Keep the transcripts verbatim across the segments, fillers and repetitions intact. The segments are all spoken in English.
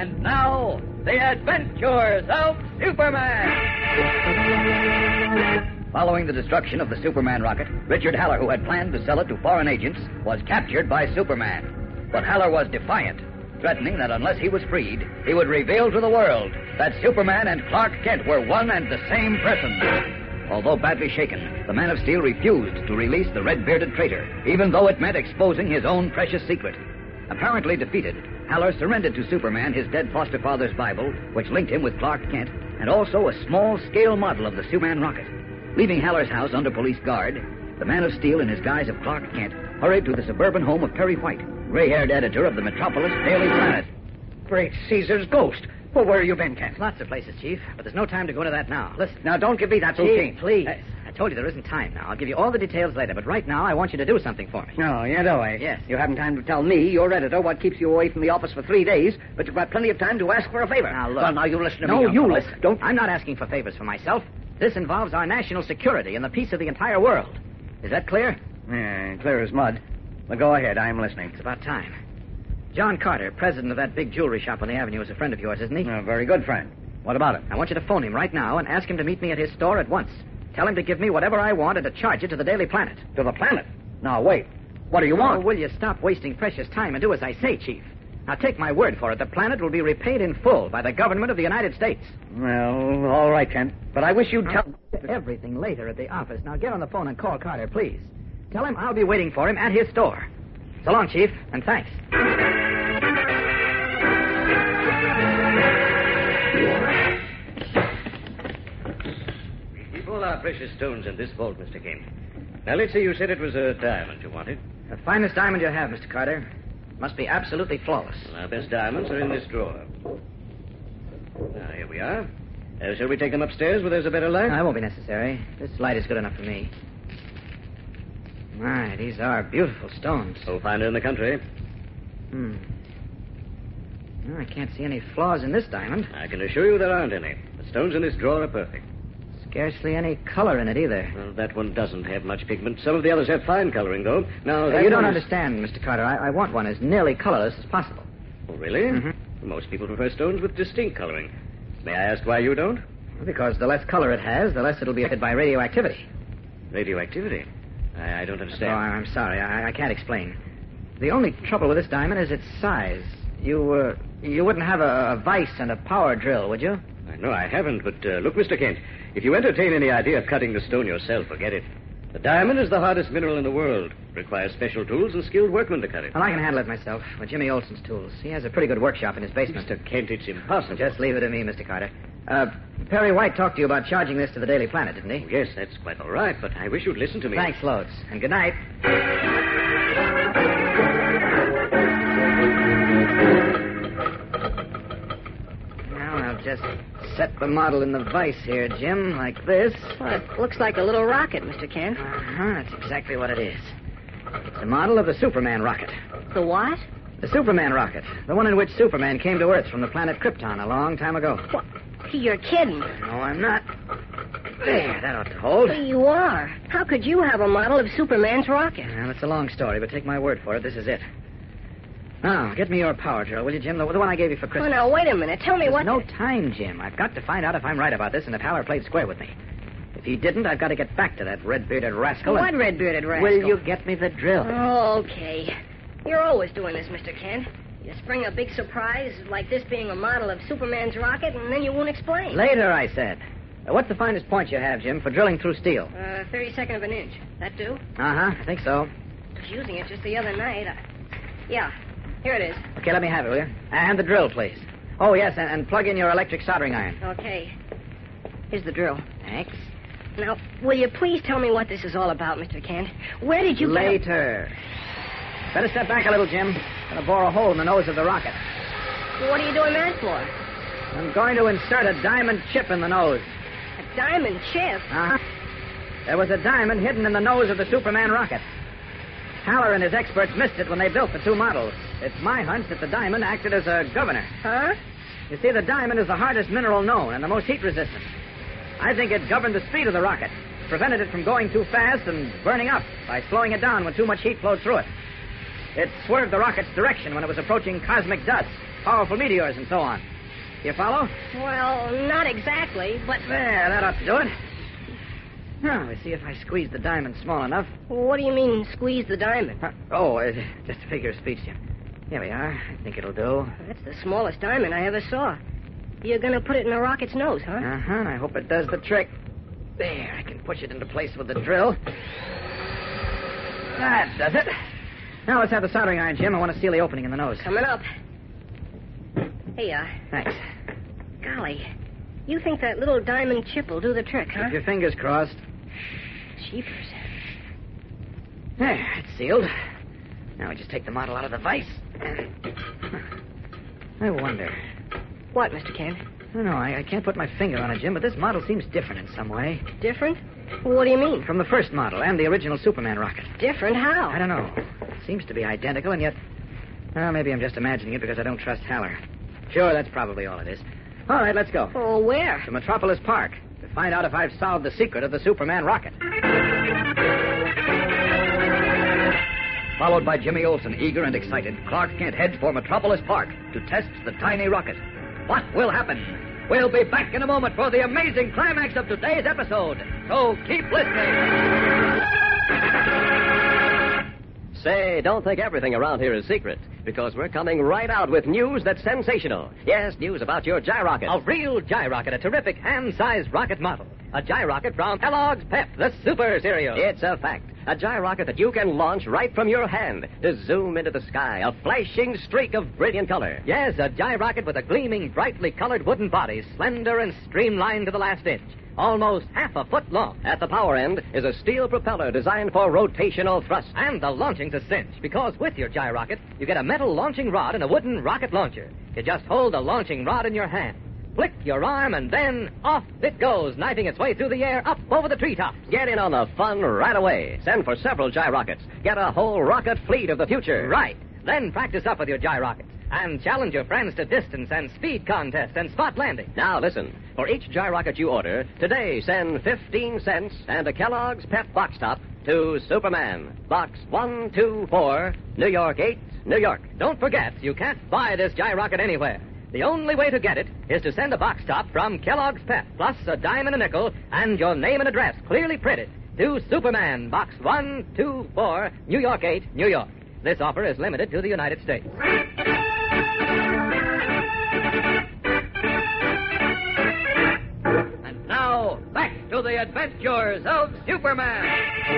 And now, the adventures of Superman! Following the destruction of the Superman rocket, Richard Haller, who had planned to sell it to foreign agents, was captured by Superman. But Haller was defiant, threatening that unless he was freed, he would reveal to the world that Superman and Clark Kent were one and the same person. Although badly shaken, the Man of Steel refused to release the red-bearded traitor, even though it meant exposing his own precious secret. Apparently defeated, Haller surrendered to Superman his dead foster father's Bible, which linked him with Clark Kent, and also a small-scale model of the Superman rocket. Leaving Haller's house under police guard, the Man of Steel, in his guise of Clark Kent, hurried to the suburban home of Perry White, gray-haired editor of the Metropolis Daily Planet. Great Caesar's ghost. Well, where have you been, Kent? Lots of places, Chief, but there's no time to go into that now. Listen. Now, don't give me that Chief, routine. please. I, I told you there isn't time now. I'll give you all the details later, but right now I want you to do something for me. No, you do, eh? Yes. You haven't time to tell me, your editor, what keeps you away from the office for three days, but you've got plenty of time to ask for a favor. Now, look. Well, now, you listen to no, me. No, you fellow. listen. Don't... I'm not asking for favors for myself. This involves our national security and the peace of the entire world. Is that clear? Yeah, clear as mud. Well, go ahead. I'm listening. It's about time. John Carter, president of that big jewelry shop on the avenue, is a friend of yours, isn't he? A very good friend. What about it? I want you to phone him right now and ask him to meet me at his store at once. Tell him to give me whatever I want and to charge it to the Daily Planet. To the Planet? Now, wait. What do you want? Oh, will you stop wasting precious time and do as I say, Chief? Now, take my word for it. The Planet will be repaid in full by the government of the United States. Well, all right, Kent. But I wish you'd tell... Everything later at the office. Now, get on the phone and call Carter, please. Tell him I'll be waiting for him at his store. So long, Chief, and thanks. We keep all our precious stones in this vault, Mister Kent. Now, let's see, you said it was a diamond you wanted. The finest diamond you have, Mister Carter. Must be absolutely flawless. Well, our best diamonds are in this drawer. Now, here we are. Uh, shall we take them upstairs where there's a better light? No, that won't be necessary. This light is good enough for me. My, these are beautiful stones. We'll find her in the country. Hmm. No, I can't see any flaws in this diamond. I can assure you there aren't any. The stones in this drawer are perfect. Scarcely any color in it either. Well, that one doesn't have much pigment. Some of the others have fine coloring, though. Now, Uh, you don't one is... understand, Mister Carter. I, I want one as nearly colorless as possible. Oh, really? Mm-hmm. Most people prefer stones with distinct coloring. May I ask why you don't? Because the less color it has, the less it'll be affected by radioactivity. Radioactivity? I, I don't Oh, understand. I'm sorry. I, I can't explain. The only trouble with this diamond is its size. You, uh, you wouldn't have a, a vise and a power drill, would you? I know I haven't, but uh, look, Mister Kent, if you entertain any idea of cutting the stone yourself, forget it. The diamond is the hardest mineral in the world. It requires special tools and skilled workmen to cut it. Well, I can handle it myself with Jimmy Olsen's tools. He has a pretty good workshop in his basement. Mister Kent, it's impossible. Just leave it to me, Mister Carter. Uh, Perry White talked to you about charging this to the Daily Planet, didn't he? Oh, yes, that's quite all right, but I wish you'd listen to me. Thanks loads. And good night. Now I'll just set the model in the vise here, Jim, like this. Well, it looks like a little rocket, Mister Kent. Uh-huh, that's exactly what it is. It's a model of the Superman rocket. The what? The Superman rocket. The one in which Superman came to Earth from the planet Krypton a long time ago. What? You're kidding. No, I'm not. There, that ought to hold. Well, you are. How could you have a model of Superman's rocket? Well, it's a long story, but take my word for it. This is it. Now, get me your power drill, will you, Jim? The, the one I gave you for Oh, Christmas. now, wait a minute. Tell me There's what... no time, Jim. I've got to find out if I'm right about this and if Haller played square with me. If he didn't, I've got to get back to that red-bearded rascal. What and... red-bearded rascal? Will you get me the drill? Oh, okay. You're always doing this, Mister Kent. You spring a big surprise, like this being a model of Superman's rocket, and then you won't explain. Later, I said. Uh, what's the finest point you have, Jim, for drilling through steel? Uh, thirty-second of an inch. That do? Uh-huh, I think so. I was using it just the other night. I... Yeah, here it is. Okay, let me have it, will you? And the drill, please. Oh, yes, and, and plug in your electric soldering iron. Okay. Here's the drill. Thanks. Now, will you please tell me what this is all about, Mister Kent? Where did you... Later. Better step back a little, Jim. I'm going to bore a hole in the nose of the rocket. Well, what are you doing that for? I'm going to insert a diamond chip in the nose. A diamond chip? Uh-huh. There was a diamond hidden in the nose of the Superman rocket. Haller and his experts missed it when they built the two models. It's my hunch that the diamond acted as a governor. Huh? You see, the diamond is the hardest mineral known and the most heat-resistant. I think it governed the speed of the rocket, prevented it from going too fast and burning up by slowing it down when too much heat flowed through it. It swerved the rocket's direction when it was approaching cosmic dust, powerful meteors, and so on. You follow? Well, not exactly, but... There, that ought to do it. Now, let's see if I squeeze the diamond small enough. What do you mean, squeeze the diamond? Huh? Oh, uh, just a figure of speech, Jim. Here we are. I think it'll do. That's the smallest diamond I ever saw. You're going to put it in the rocket's nose, huh? Uh-huh. I hope it does the trick. There, I can push it into place with the drill. That does it. Now let's have the soldering iron, Jim. I want to seal the opening in the nose. Coming up. Here you are. Thanks. Golly, you think that little diamond chip will do the trick, huh? Keep your fingers crossed. Jeepers. There, it's sealed. Now we just take the model out of the vise. I wonder. What, Mister Kent? I don't know. I, I can't put my finger on it, Jim, but this model seems different in some way. Different? What do you mean? From the first model and the original Superman rocket. Different? How? I don't know. It seems to be identical, and yet... Well, maybe I'm just imagining it because I don't trust Haller. Sure, that's probably all it is. All right, let's go. Oh, where? To Metropolis Park to find out if I've solved the secret of the Superman rocket. Followed by Jimmy Olsen, eager and excited, Clark Kent heads for Metropolis Park to test the tiny rocket. What will happen? We'll be back in a moment for the amazing climax of today's episode. So keep listening. Say, don't think everything around here is secret, because we're coming right out with news that's sensational. Yes, news about your gyrocket. A real gyrocket, a terrific hand-sized rocket model. A gyrocket from Kellogg's Pep, the super cereal. It's a fact. A gyrocket that you can launch right from your hand to zoom into the sky, a flashing streak of brilliant color. Yes, a gyrocket with a gleaming, brightly colored wooden body, slender and streamlined to the last inch. Almost half a foot long. At the power end is a steel propeller designed for rotational thrust. And the launching's a cinch, because with your gyrocket, you get a metal launching rod and a wooden rocket launcher. You just hold the launching rod in your hand, flick your arm, and then off it goes, knifing its way through the air up over the treetops. Get in on the fun right away. Send for several gyrockets. Get a whole rocket fleet of the future. Right. Then practice up with your gyrocket. And challenge your friends to distance and speed contests and spot landing. Now, listen. For each gyrocket you order, today send fifteen cents and a Kellogg's Pep box top to Superman. Box one two four, New York eight, New York. Don't forget, you can't buy this gyrocket anywhere. The only way to get it is to send a box top from Kellogg's Pep, plus a dime and a nickel, and your name and address clearly printed to Superman, Box one two four, New York eight, New York. This offer is limited to the United States. And now, back to the adventures of Superman.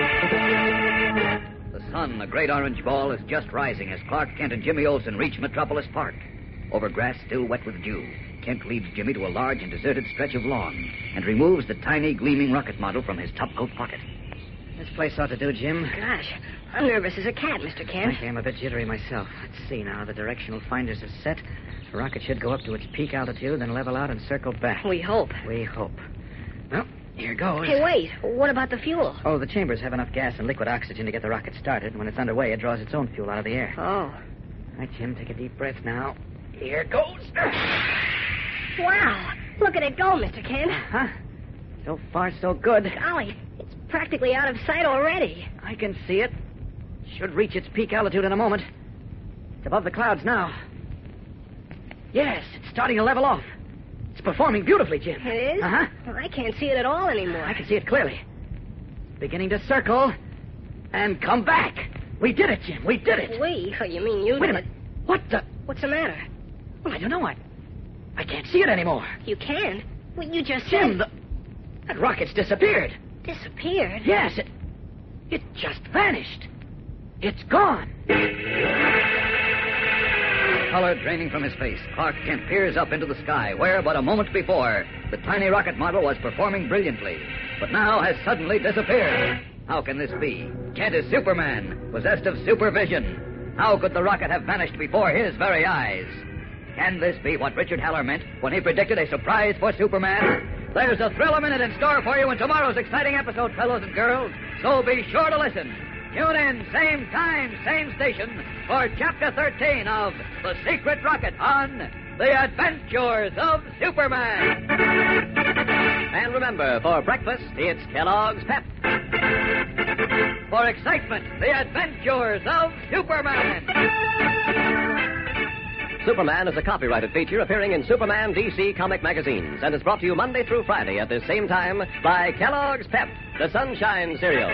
The sun, a great orange ball, is just rising as Clark Kent and Jimmy Olsen reach Metropolis Park. Over grass still wet with dew, Kent leads Jimmy to a large and deserted stretch of lawn and removes the tiny, gleaming rocket model from his topcoat pocket. This place ought to do, Jim. Gosh, I'm nervous as a cat, Mister Kent. I am a bit jittery myself. Let's see now. The directional finders are set. The rocket should go up to its peak altitude, then level out and circle back. We hope. We hope. Well, here goes. Hey, wait. What about the fuel? Oh, the chambers have enough gas and liquid oxygen to get the rocket started. When it's underway, it draws its own fuel out of the air. Oh. All right, Jim, take a deep breath now. Here goes. Wow. Look at it go, Mister Kent. Huh? So far, so good. Golly, it's practically out of sight already. I can see it. Should reach its peak altitude in a moment. It's above the clouds now. Yes, it's starting to level off. It's performing beautifully, Jim. It is? Uh-huh. Well, I can't see it at all anymore. I can see it clearly. It's beginning to circle and come back. We did it, Jim. We did it. We? Oh, you mean you Wait did a minute. What the? What's the matter? Well, I don't know. I, I can't see it anymore. You can't? Well, you just Jim, said... the, that rocket's disappeared. Disappeared? Yes, it, it just vanished. It's gone. Color draining from his face, Clark Kent peers up into the sky, where but a moment before, the tiny rocket model was performing brilliantly, but now has suddenly disappeared. How can this be? Kent is Superman, possessed of supervision. How could the rocket have vanished before his very eyes? Can this be what Richard Haller meant when he predicted a surprise for Superman? There's a thrill a minute in store for you in tomorrow's exciting episode, fellows and girls, so be sure to listen. Tune in, same time, same station, for Chapter thirteen of The Secret Rocket on The Adventures of Superman. And remember, for breakfast, it's Kellogg's Pep. for excitement, the adventures of Superman. Superman is a copyrighted feature appearing in Superman D C comic magazines and is brought to you Monday through Friday at this same time by Kellogg's Pep, the Sunshine Cereal.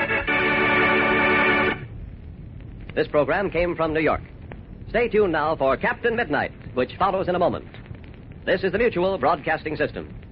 This program came from New York. Stay tuned now for Captain Midnight, which follows in a moment. This is the Mutual Broadcasting System.